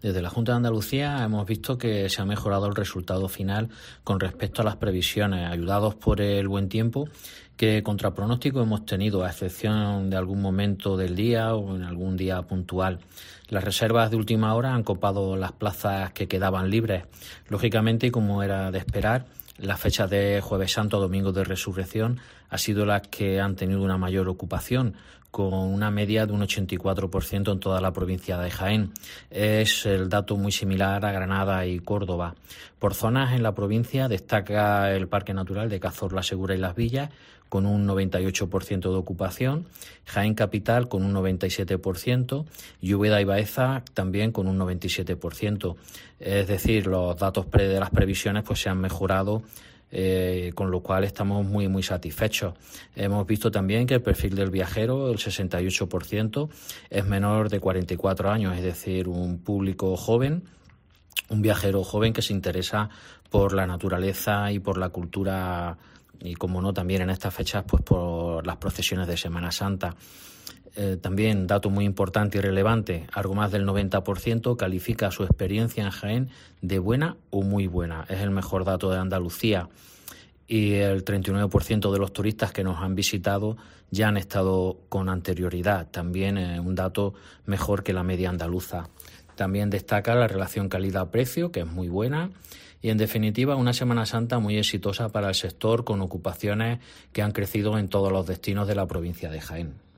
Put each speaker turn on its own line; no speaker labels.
Desde la Junta de Andalucía hemos visto que se ha mejorado el resultado final con respecto a las previsiones, ayudados por el buen tiempo que contra pronóstico hemos tenido, a excepción de algún momento del día o en algún día puntual. Las reservas de última hora han copado las plazas que quedaban libres. Lógicamente, y como era de esperar, las fechas de Jueves Santo a Domingo de Resurrección han sido las que han tenido una mayor ocupación, con una media de un 84% en toda la provincia de Jaén. Es el dato muy similar a Granada y Córdoba. Por zonas en la provincia destaca el Parque Natural de Cazorla, Segura y Las Villas, con un 98% de ocupación, Jaén Capital con un 97% y Úbeda y Baeza también con un 97%. Es decir, los datos de las previsiones pues se han mejorado, con lo cual estamos muy satisfechos. Hemos visto también que el perfil del viajero, el 68%, es menor de 44 años, es decir, un público joven, un viajero joven que se interesa por la naturaleza y por la cultura y, como no, también en estas fechas pues por las procesiones de Semana Santa. También, dato muy importante y relevante, algo más del 90% califica su experiencia en Jaén de buena o muy buena. Es el mejor dato de Andalucía. Y el 39% de los turistas que nos han visitado ya han estado con anterioridad. También un dato mejor que la media andaluza. También destaca la relación calidad-precio, que es muy buena. Y, en definitiva, una Semana Santa muy exitosa para el sector, con ocupaciones que han crecido en todos los destinos de la provincia de Jaén.